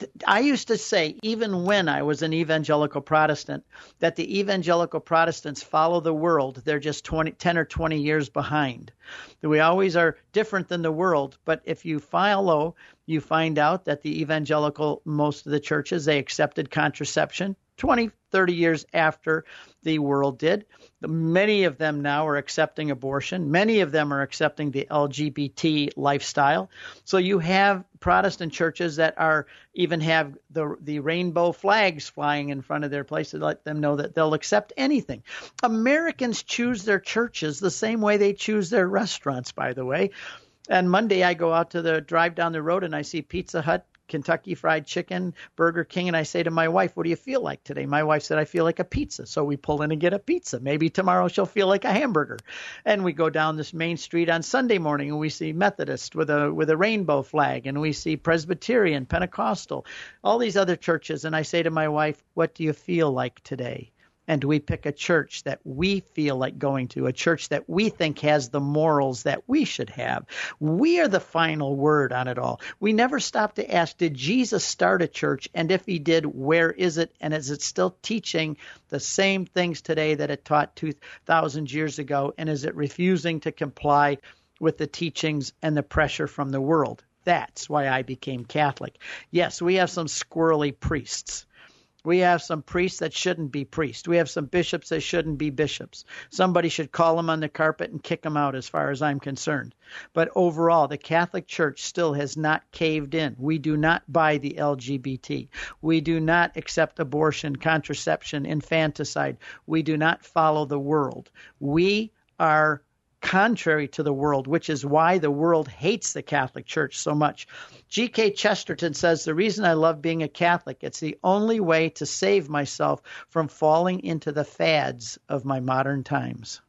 I used to say, even when I was an evangelical Protestant, that the evangelical Protestants follow the world. They're just twenty, ten or twenty years behind. We always are different than the world. But if you follow, you find out that the evangelical, most of the churches, they accepted contraception twenty, thirty years after the world did. Many of them now are accepting abortion. Many of them are accepting the L G B T lifestyle. So you have Protestant churches that are even have the the rainbow flags flying in front of their place to let them know that they'll accept anything. Americans choose their churches the same way they choose their restaurants, by the way. And Monday I go out to the drive down the road and I see Pizza Hut, Kentucky Fried Chicken, Burger King, and I say to my wife, what do you feel like today? My wife said, I feel like a pizza. So we pull in and get a pizza. Maybe tomorrow she'll feel like a hamburger. And we go down this main street on Sunday morning and we see Methodist with a with a rainbow flag, and we see Presbyterian, Pentecostal, all these other churches. And I say to my wife, what do you feel like today? And we pick a church that we feel like going to, a church that we think has the morals that we should have. We are the final word on it all. We never stop to ask, did Jesus start a church? And if he did, where is it? And is it still teaching the same things today that it taught two thousand years ago? And is it refusing to comply with the teachings and the pressure from the world? That's why I became Catholic. Yes, we have some squirrely priests. We have some priests that shouldn't be priests. We have some bishops that shouldn't be bishops. Somebody should call them on the carpet and kick them out as far as I'm concerned. But overall, the Catholic Church still has not caved in. We do not buy the L G B T. We do not accept abortion, contraception, infanticide. We do not follow the world. We are contrary to the world, which is why the world hates the Catholic Church so much. G K Chesterton says, the reason I love being a Catholic, it's the only way to save myself from falling into the fads of my modern times.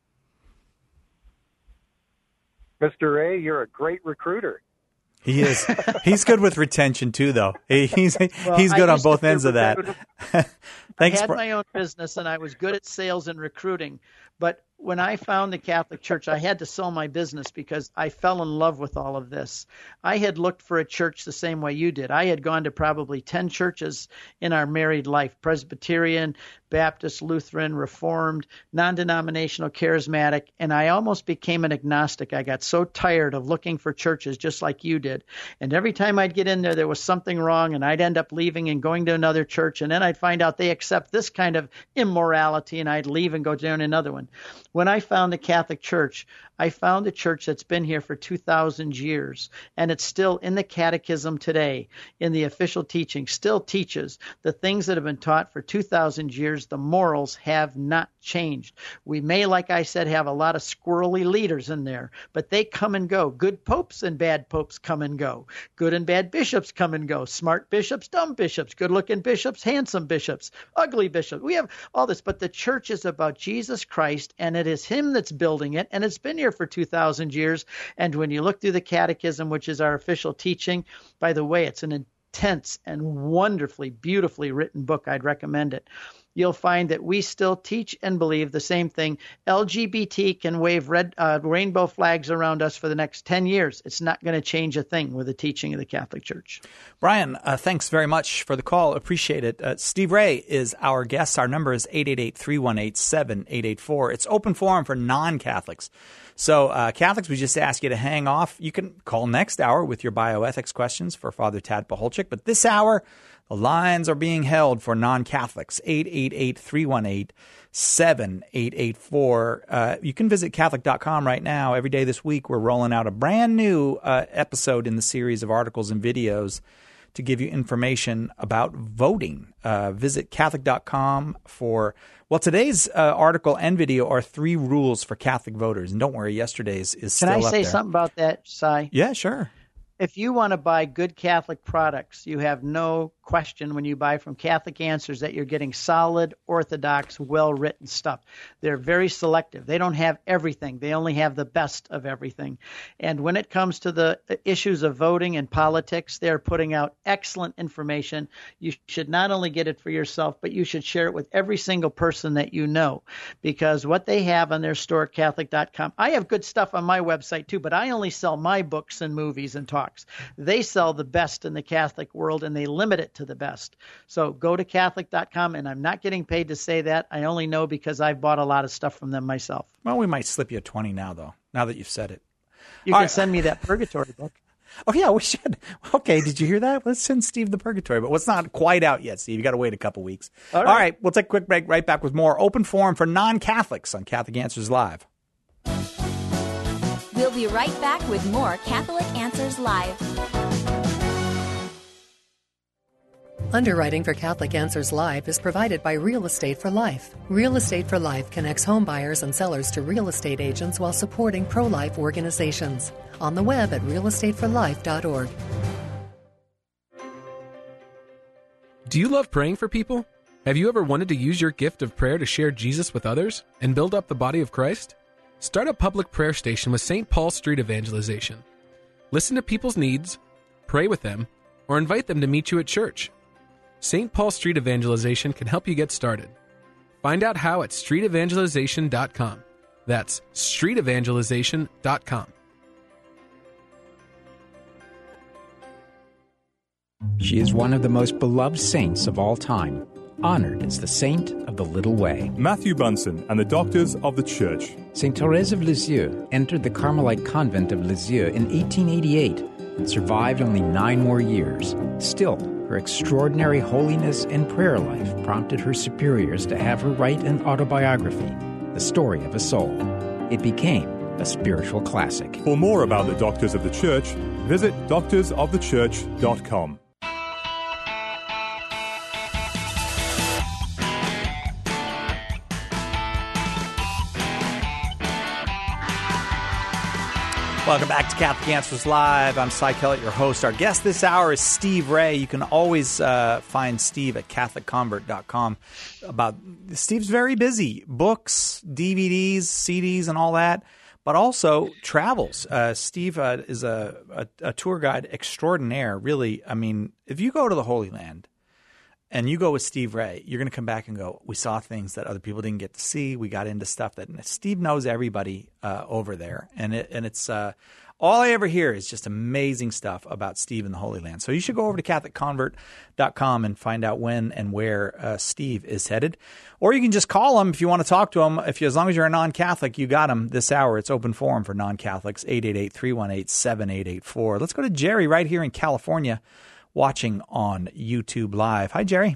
Mister Ray, you're a great recruiter. He is. He's good with retention too, though. He, he's well, he's good on both ends of that. Thanks. I had for... my own business and I was good at sales and recruiting, but when I found the Catholic Church, I had to sell my business because I fell in love with all of this. I had looked for a church the same way you did. I had gone to probably ten churches in our married life: Presbyterian, Baptist, Lutheran, Reformed, non-denominational, charismatic, and I almost became an agnostic. I got so tired of looking for churches just like you did. And every time I'd get in there, there was something wrong, and I'd end up leaving and going to another church, and then I'd find out they accept this kind of immorality, and I'd leave and go join another one. When I found the Catholic Church, I found a church that's been here for two thousand years, and it's still in the catechism today, in the official teaching, still teaches the things that have been taught for two thousand years. The morals have not changed. We may, like I said, have a lot of squirrely leaders in there, but they come and go. Good popes and bad popes come and go. Good and bad bishops come and go. Smart bishops, dumb bishops, good-looking bishops, handsome bishops, ugly bishops. We have all this, but the church is about Jesus Christ, and it is him that's building it, and it's been here for two thousand years. And when you look through the catechism, which is our official teaching, by the way, it's an intense and wonderfully, beautifully written book. I'd recommend it. You'll find that we still teach and believe the same thing. L G B T can wave red uh, rainbow flags around us for the next ten years. It's not going to change a thing with the teaching of the Catholic Church. Brian, uh, thanks very much for the call. Appreciate it. Uh, Steve Ray is our guest. Our number is eight eight eight, three one eight, seven eight eight four. It's open forum for non-Catholics. So uh, Catholics, we just ask you to hang off. You can call next hour with your bioethics questions for Father Tad Pacholczyk. But this hour, The lines are being held for non-Catholics, eight eight eight, three one eight, seven eight eight four. Uh, you can visit Catholic dot com right now. Every day this week, we're rolling out a brand new uh, episode in the series of articles and videos to give you information about voting. Uh, visit Catholic dot com for, well, today's uh, article and video are three rules for Catholic voters. And don't worry, yesterday's is still up there. Can I say something about that, Si? Yeah, sure. If you want to buy good Catholic products, you have no question when you buy from Catholic Answers that you're getting solid, orthodox, well-written stuff. They're very selective. They don't have everything. They only have the best of everything. And when it comes to the issues of voting and politics, they're putting out excellent information. You should not only get it for yourself, but you should share it with every single person that you know, because what they have on their store at Catholic dot com, I have good stuff on my website too, but I only sell my books and movies and talks. They sell the best in the Catholic world, and they limit it to the best. So go to Catholic dot com, and I'm not getting paid to say that. I only know because I've bought a lot of stuff from them myself. Well, we might slip you a twenty now, though, now that you've said it. You All can right. send me that Purgatory book. Oh, yeah, we should. Okay, did you hear that? Let's send Steve the Purgatory, but it's not quite out yet, Steve. You got to wait a couple weeks. All right. All right, we'll take a quick break. Right back with more Open Forum for non-Catholics on Catholic Answers Live. We'll be right back with more Catholic Answers Live. Underwriting for Catholic Answers Live is provided by Real Estate for Life. Real Estate for Life connects home buyers and sellers to real estate agents while supporting pro-life organizations. On the web at real estate for life dot org. Do you love praying for people? Have you ever wanted to use your gift of prayer to share Jesus with others and build up the body of Christ? Start a public prayer station with Saint Paul Street Evangelization. Listen to people's needs, pray with them, or invite them to meet you at church. Saint Paul Street Evangelization can help you get started. Find out how at street evangelization dot com. That's street evangelization dot com. She is one of the most beloved saints of all time, honored as the Saint of the Little Way. Matthew Bunson and the Doctors of the Church. Saint Thérèse of Lisieux entered the Carmelite convent of Lisieux in eighteen eighty-eight and survived only nine more years. Still, her extraordinary holiness and prayer life prompted her superiors to have her write an autobiography, The Story of a Soul. It became a spiritual classic. For more about the Doctors of the Church, visit doctors of the church dot com. Welcome back to Catholic Answers Live. I'm Cy Kellett, your host. Our guest this hour is Steve Ray. You can always uh, find Steve at Catholic Convert dot com. About Steve's very busy. Books, D V Ds, C Ds, and all that, but also travels. Uh, Steve uh, is a, a, a tour guide extraordinaire, really. I mean, if you go to the Holy Land and you go with Steve Ray, you're going to come back and go, we saw things that other people didn't get to see. We got into stuff that Steve knows everybody uh, over there. And it, and it's uh, all I ever hear is just amazing stuff about Steve in the Holy Land. So you should go over to Catholic Convert dot com and find out when and where uh, Steve is headed. Or you can just call him if you want to talk to him. If you, as long as you're a non-Catholic, you got him this hour. It's open forum for non-Catholics, eight eight eight, three one eight, seven eight eight four. Let's go to Jerry right here in California, watching on YouTube Live. Hi, Jerry.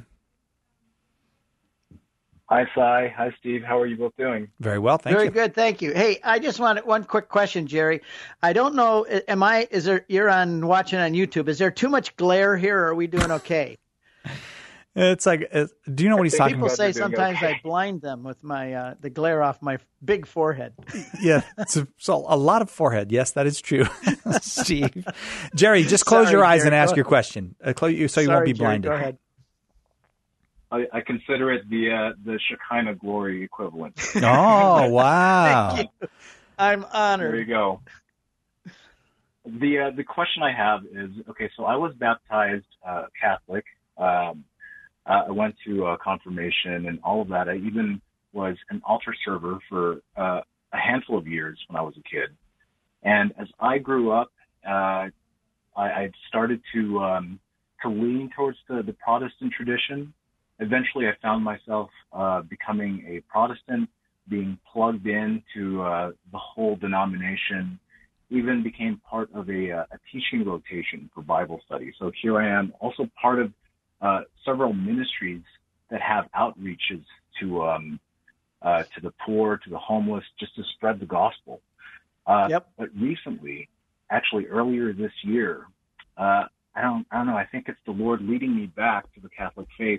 Hi, Cy. Hi, Steve. How are you both doing? Very well, thank Very you. good, thank you. Hey, I just wanted one quick question, Jerry. I don't know, am I, is there, you're on watching on YouTube, is there too much glare here, or are we doing okay? It's like, uh, do you know what he's talking People about? say sometimes I blind them with my uh, the glare off my big forehead. Yeah, it's a, so a lot of forehead. Yes, that is true, Steve. Jerry, just close Sorry, your eyes Jerry, and ask go your ahead. question, uh, close, so you Sorry, won't be Jerry, blinded. go ahead. I, I consider it the uh, the Shekinah glory equivalent. Oh, wow. Thank you. I'm honored. There you go. The uh, the question I have is, okay, so I was baptized uh, Catholic. Um, uh, I went to uh, confirmation and all of that. I even was an altar server for uh, a handful of years when I was a kid. And as I grew up, uh, I, I started to um, to lean towards the, the Protestant tradition. Eventually, I found myself uh, becoming a Protestant, being plugged into uh, the whole denomination, even became part of a, uh, a teaching rotation for Bible study. So here I am, also part of uh, several ministries that have outreaches to um, uh, to the poor, to the homeless, just to spread the gospel. Uh, yep. But recently, actually earlier this year, uh, I don't I don't know. I think it's the Lord leading me back to the Catholic faith.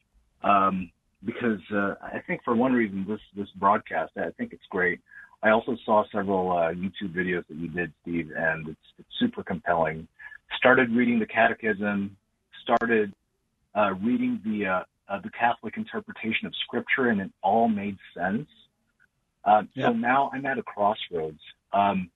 Um, because uh, I think for one reason, this, this broadcast, I think it's great. I also saw several uh, YouTube videos that you did, Steve, and it's, it's super compelling. Started reading the Catechism, started uh, reading the uh, uh, the Catholic interpretation of Scripture, and it all made sense. Uh, yeah. So now I'm at a crossroads. Um,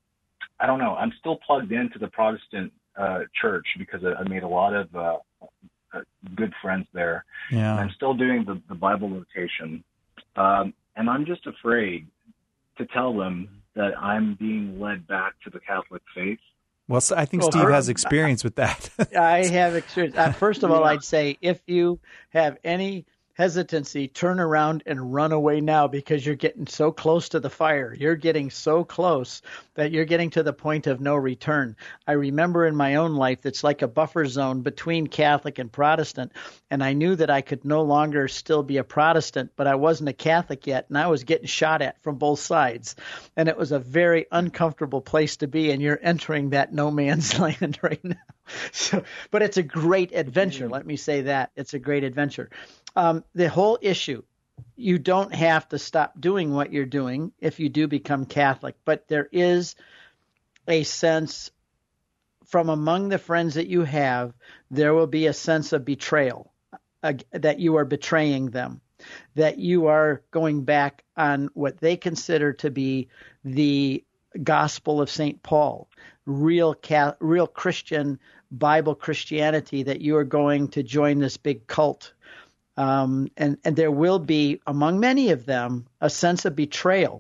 I don't know. I'm still plugged into the Protestant uh, church because I, I made a lot of uh, good friends there. Yeah. I'm still doing the, the Bible rotation. Um, and I'm just afraid to tell them that I'm being led back to the Catholic faith. Well, I think well, Steve has experience with that. I have experience. Uh, first of all, I'd say if you have any hesitancy, turn around and run away now, because you're getting so close to the fire. You're getting so close that you're getting to the point of no return. I remember in my own life, it's like a buffer zone between Catholic and Protestant. And I knew that I could no longer still be a Protestant, but I wasn't a Catholic yet. And I was getting shot at from both sides. And it was a very uncomfortable place to be. And you're entering that no man's land right now. So, but it's a great adventure. Let me say that. It's a great adventure. Um, the whole issue, you don't have to stop doing what you're doing if you do become Catholic, but there is a sense from among the friends that you have, there will be a sense of betrayal, uh, that you are betraying them, that you are going back on what they consider to be the gospel of Saint Paul, real, real Christian Bible Christianity, that you are going to join this big cult. Um, and, and there will be, among many of them, a sense of betrayal.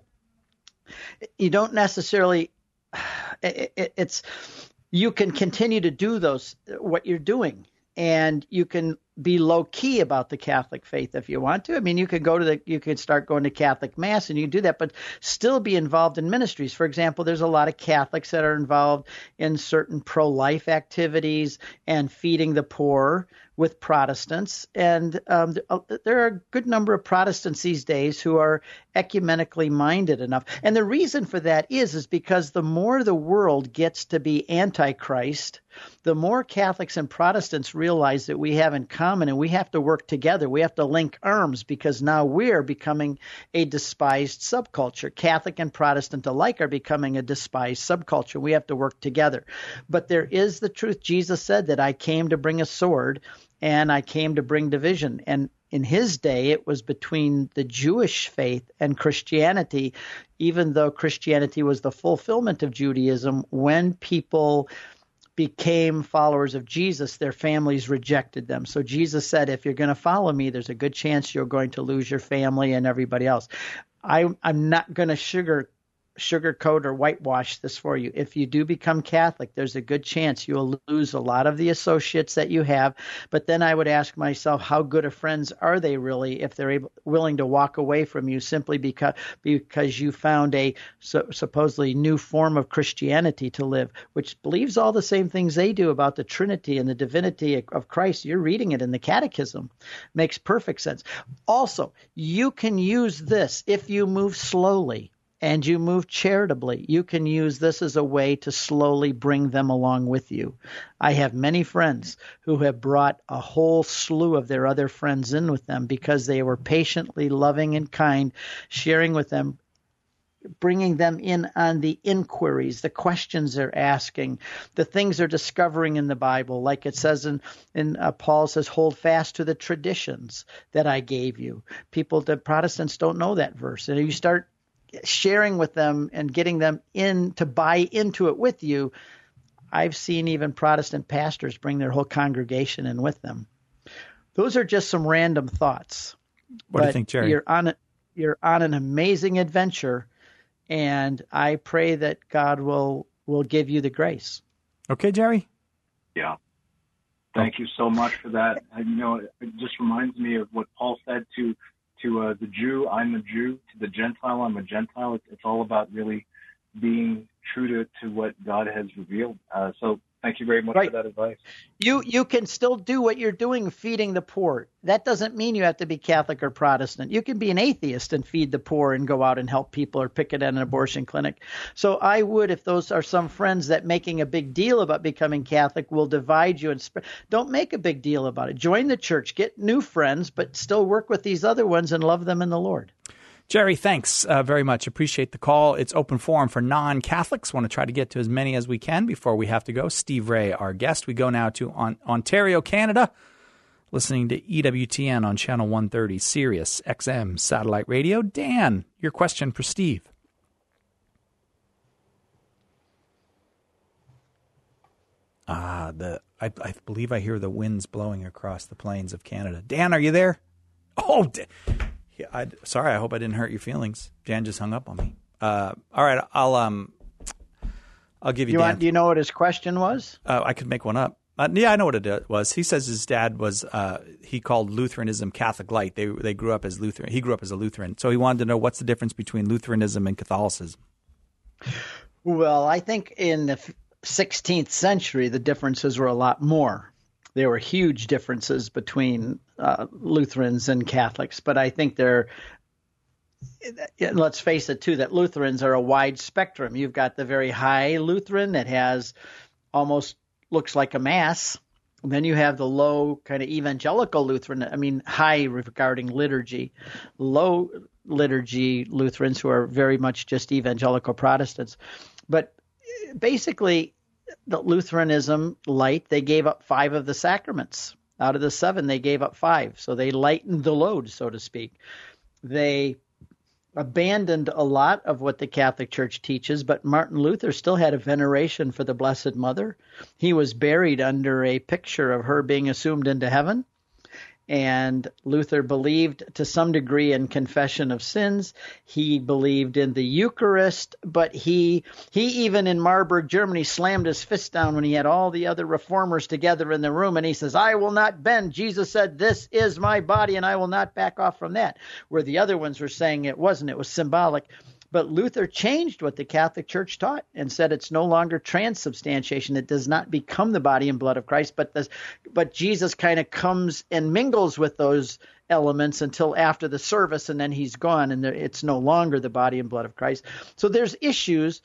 You don't necessarily, it, it, it's, you can continue to do those, what you're doing, and you can be low key about the Catholic faith if you want to. I mean, you could go to the, you could start going to Catholic Mass and you do that, but still be involved in ministries. For example, there's a lot of Catholics that are involved in certain pro-life activities and feeding the poor with Protestants. And um, there are a good number of Protestants these days who are ecumenically minded enough. And the reason for that is, is because the more the world gets to be antichrist, the more Catholics and Protestants realize that we have in common, and we have to work together. We have to link arms, because now we're becoming a despised subculture. Catholic and Protestant alike are becoming a despised subculture. We have to work together. But there is the truth. Jesus said that I came to bring a sword, and I came to bring division. And in his day, it was between the Jewish faith and Christianity, even though Christianity was the fulfillment of Judaism. When people became followers of Jesus, their families rejected them. So Jesus said, if you're going to follow me, there's a good chance you're going to lose your family and everybody else. I, I'm not going to sugar sugarcoat or whitewash this for you. If you do become Catholic, there's a good chance you'll lose a lot of the associates that you have. But then I would ask myself, how good of friends are they really if they're able, willing to walk away from you simply because because you found a so, supposedly new form of Christianity to live, which believes all the same things they do about the Trinity and the divinity of Christ. You're reading it in the Catechism. Makes perfect sense. Also, you can use this if you move slowly and you move charitably. You can use this as a way to slowly bring them along with you. I have many friends who have brought a whole slew of their other friends in with them because they were patiently loving and kind, sharing with them, bringing them in on the inquiries, the questions they're asking, the things they're discovering in the Bible. Like it says in, in uh, Paul says, hold fast to the traditions that I gave you. People, the Protestants don't know that verse. And you start sharing with them and getting them in to buy into it with you. I've seen even Protestant pastors bring their whole congregation in with them. Those are just some random thoughts. What do you think, Jerry? You're on a, you're on an amazing adventure, and I pray that God will will give you the grace. Okay, Jerry? Yeah. Thank you so much for that. And, you know, it just reminds me of what Paul said to To uh, the Jew, I'm a Jew. To the Gentile, I'm a Gentile. It's, it's all about really being true to, to what God has revealed. Uh, so Thank you very much Right. for that advice. You you can still do what you're doing, feeding the poor. That doesn't mean you have to be Catholic or Protestant. You can be an atheist and feed the poor and go out and help people or picket at an abortion clinic. So I would, if those are some friends that making a big deal about becoming Catholic will divide you and spread, don't make a big deal about it. Join the church, get new friends, but still work with these other ones and love them in the Lord. Jerry, thanks uh, very much. Appreciate the call. It's open forum for non-Catholics. Want to try to get to as many as we can before we have to go. Steve Ray, our guest. We go now to on- Ontario, Canada, listening to E W T N on Channel one thirty, Sirius X M Satellite Radio. Dan, your question for Steve. Ah, the I, I believe I hear the winds blowing across the plains of Canada. Dan, are you there? Oh, da- yeah, I, sorry. I hope I didn't hurt your feelings. Dan just hung up on me. Uh, all right, I'll um, I'll give you. You Dan. want? Do you know what his question was? Uh, I could make one up. Uh, yeah, I know what it was. He says his dad was. Uh, he called Lutheranism Catholic Light. They they grew up as Lutheran. He grew up as a Lutheran, so he wanted to know what's the difference between Lutheranism and Catholicism. Well, I think in the sixteenth century, the differences were a lot more. There were huge differences between uh, Lutherans and Catholics, but I think they're, let's face it, too, that Lutherans are a wide spectrum. You've got the very high Lutheran that has almost looks like a mass. And then you have the low kind of evangelical Lutheran, I mean, high regarding liturgy, low liturgy Lutherans who are very much just evangelical Protestants. But basically, the Lutheranism light, they gave up five of the sacraments. Out of the seven, they gave up five. So they lightened the load, so to speak. They abandoned a lot of what the Catholic Church teaches, but Martin Luther still had a veneration for the Blessed Mother. He was buried under a picture of her being assumed into heaven. And Luther believed to some degree in confession of sins. He believed in the Eucharist, but he he even in Marburg, Germany, slammed his fist down when he had all the other reformers together in the room, and he says, I will not bend. Jesus said, this is my body, and I will not back off from that. Where the other ones were saying it wasn't. It was symbolic. But Luther changed what the Catholic Church taught and said it's no longer transubstantiation. It does not become the body and blood of Christ, but this, but Jesus kind of comes and mingles with those elements until after the service, and then he's gone, and there, it's no longer the body and blood of Christ. So there's issues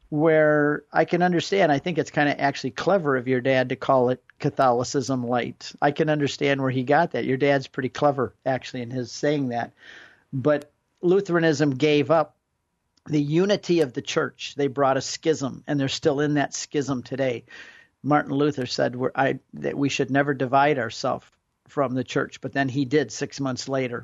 where I can understand. I think it's kind of actually clever of your dad to call it Catholicism light. I can understand where he got that. Your dad's pretty clever, actually, in his saying that. But Lutheranism gave up the unity of the church. They brought a schism, and they're still in that schism today. Martin Luther said we're, I, that we should never divide ourselves from the church, but then he did six months later.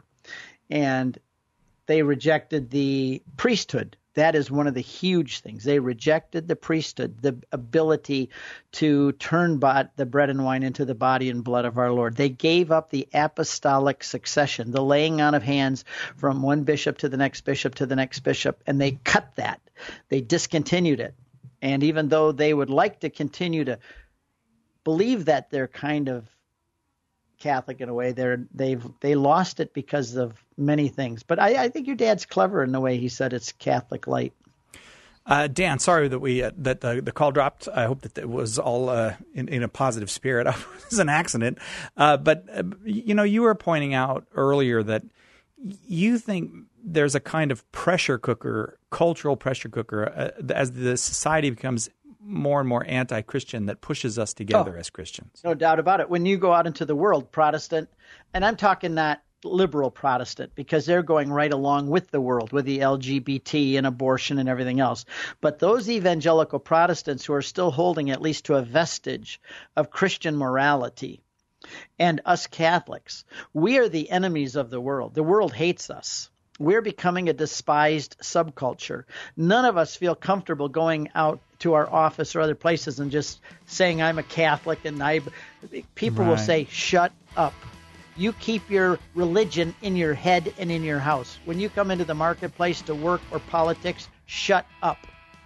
And they rejected the priesthood. That is one of the huge things. They rejected the priesthood, the ability to turn bot, the bread and wine into the body and blood of our Lord. They gave up the apostolic succession, the laying on of hands from one bishop to the next bishop to the next bishop, and they cut that. They discontinued it. And even though they would like to continue to believe that they're kind of Catholic in a way, they're they've they lost it because of many things. But I, I think your dad's clever in the way he said it's Catholic light. Uh, Dan, sorry that we uh, that uh, the call dropped. I hope that it was all uh, in, in a positive spirit. It was an accident. Uh, but uh, you know, you were pointing out earlier that you think there's a kind of pressure cooker, cultural pressure cooker, uh, as the society becomes more and more anti-Christian that pushes us together oh, as Christians. No doubt about it. When you go out into the world, Protestant, and I'm talking not liberal Protestant, because they're going right along with the world, with the L G B T and abortion and everything else. But those evangelical Protestants who are still holding at least to a vestige of Christian morality, and us Catholics, we are the enemies of the world. The world hates us. We're becoming a despised subculture. None of us feel comfortable going out to our office or other places and just saying I'm a Catholic, and I people right. will say, shut up. You keep your religion in your head and in your house. When you come into the marketplace to work or politics, shut up.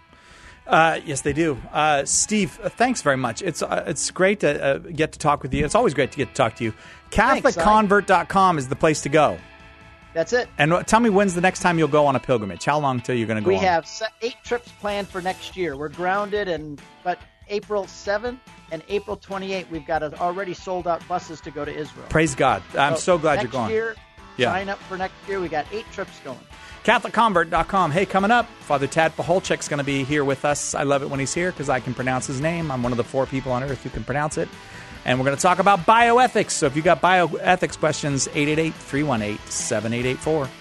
Uh, yes, they do. Uh, Steve, uh, thanks very much. It's uh, it's great to uh, get to talk with you. It's always great to get to talk to you. Catholic Convert dot com is the place to go. That's it. And tell me, when's the next time you'll go on a pilgrimage? How long till you're going to go we on? have eight trips planned for next year. We're grounded, and but April seventh and April twenty-eighth, we've got a, already sold out buses to go to Israel. Praise God. I'm so, so glad next you're going. Year, yeah. Sign up for next year. We got eight trips going. Catholic Convert dot com. Hey, coming up, Father Tad Paholchek's going to be here with us. I love it when he's here because I can pronounce his name. I'm one of the four people on earth who can pronounce it. And we're going to talk about bioethics. So if you got bioethics questions, eight eight eight, three one eight, seven eight eight four.